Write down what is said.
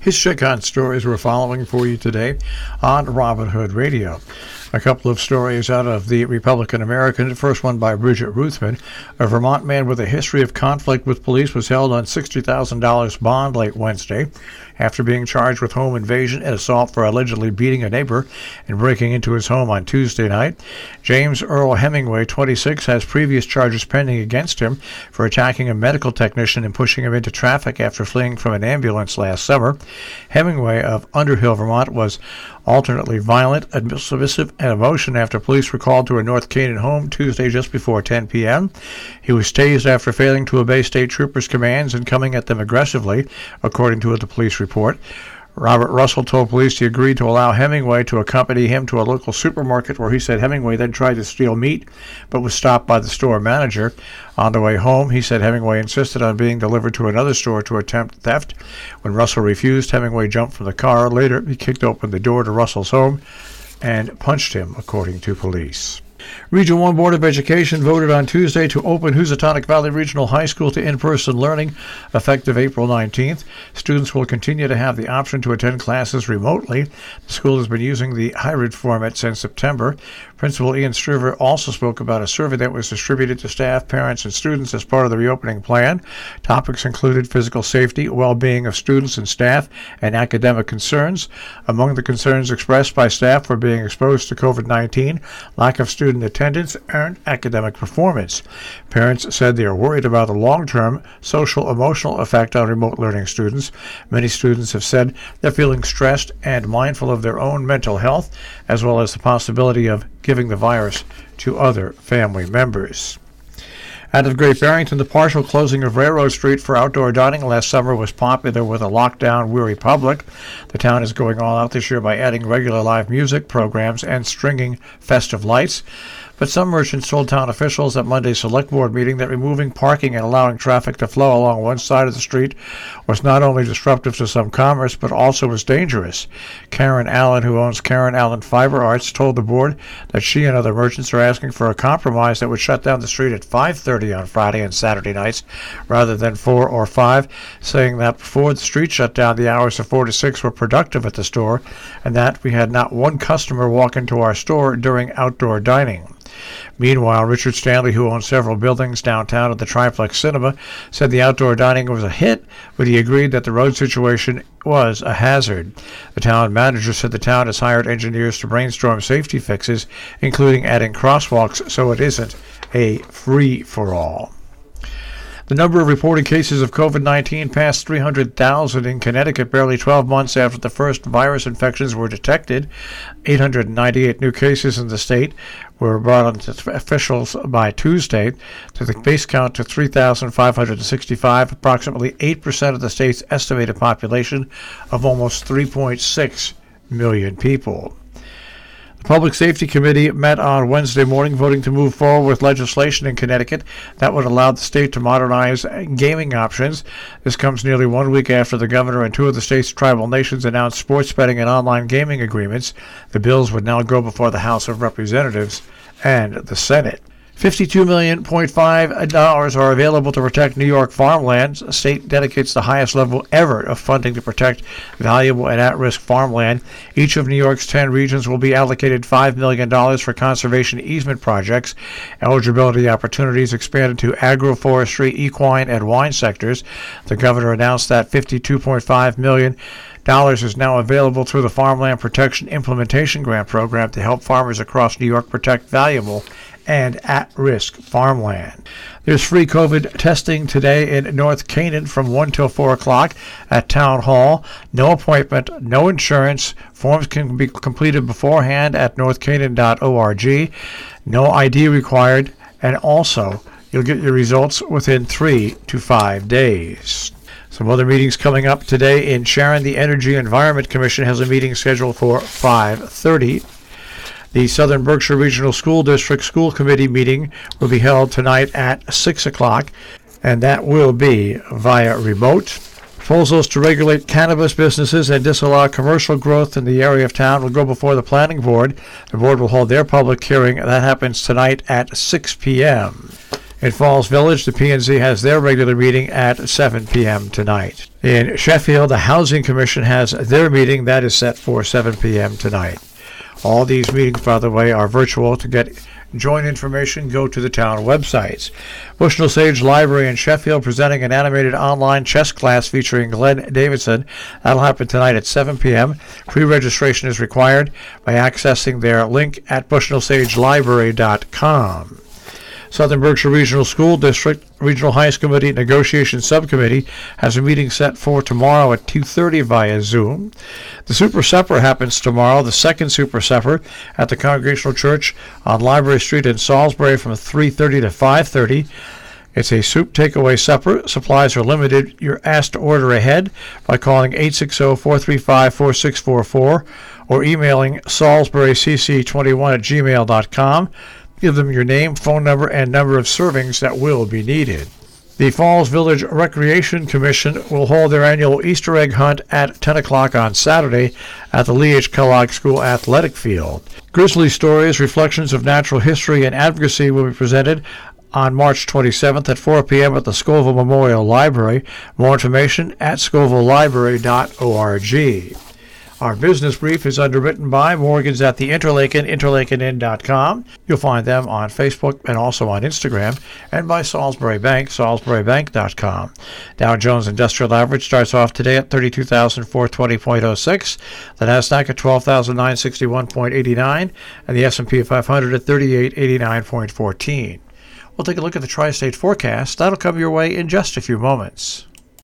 His check-on stories we're following for you today on Robin Hood Radio. A couple of stories out of the Republican American. The first one by Bridget Ruthven. A Vermont man with a history of conflict with police was held on $60,000 bond late Wednesday after being charged with home invasion and assault for allegedly beating a neighbor and breaking into his home on Tuesday night. James Earl Hemingway, 26, has previous charges pending against him for attacking a medical technician and pushing him into traffic after fleeing from an ambulance last summer. Hemingway of Underhill, Vermont, was alternately violent, submissive, and emotional after police were called to a North Canaan home Tuesday just before 10 p.m. He was tased after failing to obey state troopers' commands and coming at them aggressively, according to the police report. Robert Russell told police he agreed to allow Hemingway to accompany him to a local supermarket where he said Hemingway then tried to steal meat but was stopped by the store manager. On the way home, he said Hemingway insisted on being delivered to another store to attempt theft. When Russell refused, Hemingway jumped from the car. Later, he kicked open the door to Russell's home and punched him, according to police. Region 1 Board of Education voted on Tuesday to open Housatonic Valley Regional High School to in-person learning effective April 19th. Students will continue to have the option to attend classes remotely. The school has been using the hybrid format since September. Principal Ian Striver also spoke about a survey that was distributed to staff, parents, and students as part of the reopening plan. Topics included physical safety, well-being of students and staff, and academic concerns. Among the concerns expressed by staff were being exposed to COVID-19, lack of student attendance, and academic performance. Parents said they are worried about the long-term social-emotional effect on remote learning students. Many students have said they're feeling stressed and mindful of their own mental health, as well as the possibility of giving the virus to other family members. Out of Great Barrington, the partial closing of Railroad Street for outdoor dining last summer was popular with a lockdown-weary public. The town is going all out this year by adding regular live music programs and stringing festive lights. But some merchants told town officials at Monday's select board meeting that removing parking and allowing traffic to flow along one side of the street was not only disruptive to some commerce, but also was dangerous. Karen Allen, who owns Karen Allen Fiber Arts, told the board that she and other merchants are asking for a compromise that would shut down the street at 5:30 on Friday and Saturday nights rather than 4 or 5, saying that before the street shut down, the hours of 4 to 6 were productive at the store, and that we had not one customer walk into our store during outdoor dining. Meanwhile, Richard Stanley, who owns several buildings downtown at the Triplex Cinema, said the outdoor dining was a hit, but he agreed that the road situation was a hazard. The town manager said the town has hired engineers to brainstorm safety fixes, including adding crosswalks so it isn't a free-for-all. The number of reported cases of COVID-19 passed 300,000 in Connecticut barely 12 months after the first virus infections were detected. 898 new cases in the state were brought on to officials by Tuesday, to the base count to 3,565, approximately 8% of the state's estimated population of almost 3.6 million people. The Public Safety Committee met on Wednesday morning voting to move forward with legislation in Connecticut that would allow the state to modernize gaming options. This comes nearly 1 week after the governor and two of the state's tribal nations announced sports betting and online gaming agreements. The bills would now go before the House of Representatives and the Senate. $52.5 million are available to protect New York farmland. The state dedicates the highest level ever of funding to protect valuable and at-risk farmland. Each of New York's 10 regions will be allocated $5 million for conservation easement projects. Eligibility opportunities expanded to agroforestry, equine, and wine sectors. The governor announced that $52.5 million is now available through the Farmland Protection Implementation Grant Program to help farmers across New York protect valuable and at-risk farmland. There's free COVID testing today in North Canaan from 1 till 4 o'clock at Town Hall. No appointment, no insurance. Forms can be completed beforehand at northcanaan.org. No ID required, and also you'll get your results within 3 to 5 days. Some other meetings coming up today in Sharon. The Energy Environment Commission has a meeting scheduled for 5:30. The Southern Berkshire Regional School District School Committee meeting will be held tonight at 6 o'clock, and that will be via remote. Proposals to regulate cannabis businesses and disallow commercial growth in the area of town will go before the Planning Board. The board will hold their public hearing. That happens tonight at 6 p.m. In Falls Village, the P&Z has their regular meeting at 7 p.m. tonight. In Sheffield, the Housing Commission has their meeting that is set for 7 p.m. tonight. All these meetings, by the way, are virtual. To get joint information, go to the town websites. Bushnell Sage Library in Sheffield presenting an animated online chess class featuring Glenn Davidson. That'll happen tonight at 7 p.m. Pre-registration is required by accessing their link at bushnellsagelibrary.com. Southern Berkshire Regional School District Regional Heights Committee Negotiation Subcommittee has a meeting set for tomorrow at 2:30 via Zoom. The Super Supper happens tomorrow, the second Super Supper, at the Congregational Church on Library Street in Salisbury from 3:30 to 5:30. It's a soup takeaway supper. Supplies are limited. You're asked to order ahead by calling 860-435-4644 or emailing salisburycc21@gmail.com. Give them your name, phone number, and number of servings that will be needed. The Falls Village Recreation Commission will hold their annual Easter egg hunt at 10 o'clock on Saturday at the Lee H. Kellogg School Athletic Field. Grizzly stories, reflections of natural history, and advocacy will be presented on March 27th at 4 p.m. at the Scoville Memorial Library. More information at scovillelibrary.org. Our business brief is underwritten by Morgans at the Interlaken, interlakenin.com. You'll find them on Facebook and also on Instagram, and by Salisbury Bank, salisburybank.com. Dow Jones Industrial Average starts off today at 32,420.06. The Nasdaq at 12,961.89, and the S&P 500 at 3889.14. We'll take a look at the tri-state forecast. That'll come your way in just a few moments.